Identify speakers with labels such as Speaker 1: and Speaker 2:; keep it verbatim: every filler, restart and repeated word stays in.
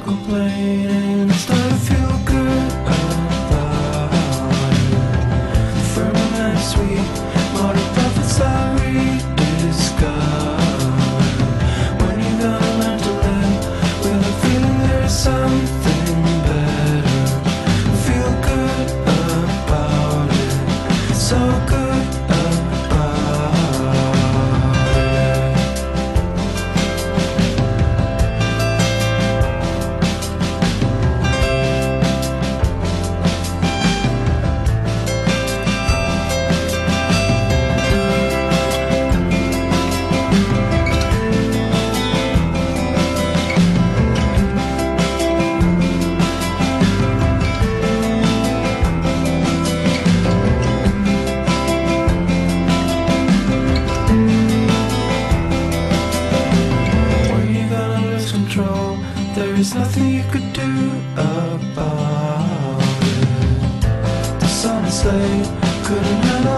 Speaker 1: complaining, start to feel good about it. Firm and sweet, modern prophets I rediscover. When you gonna learn to live with a feeling there's something better? Feel good about it, so good about it. Control, there is nothing you could do about it. The sun is late, couldn't handle